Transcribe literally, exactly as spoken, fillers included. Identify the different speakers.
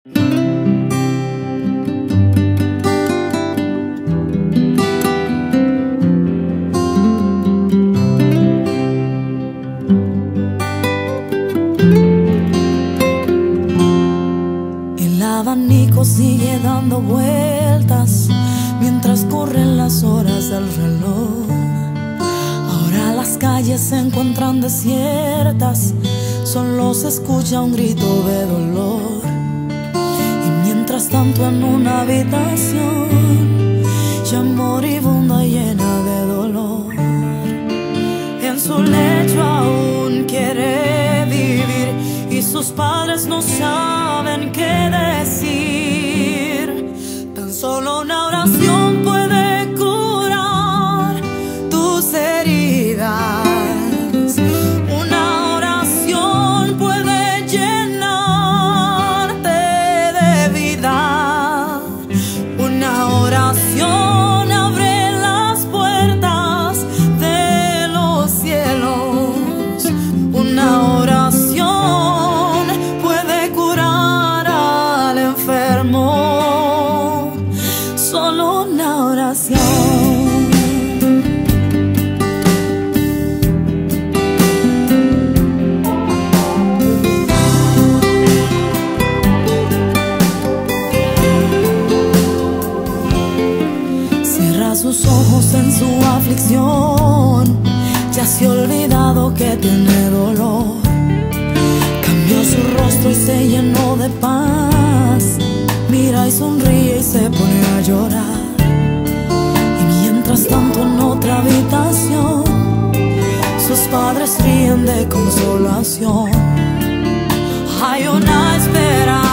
Speaker 1: El abanico sigue dando vueltas mientras corren las horas del reloj. Ahora las calles se encuentran desiertas, solo se escucha un grito de dolor. Y mientras tanto en una habitación ya moribunda, llena de dolor, en su lecho aún quiere vivir y sus padres no saben qué decir. Tan solo una oración puede curar tus heridas. Una oración puede llenarte de vida. Una oración abre las puertas de los cielos. Una oración puede curar al enfermo. Solo una oración. Sus ojos en su aflicción, ya se ha olvidado que tiene dolor. Cambió su rostro y se llenó de paz. Mira y sonríe y se pone a llorar. Y mientras tanto en otra habitación sus padres ríen de consolación. Hay una esperanza.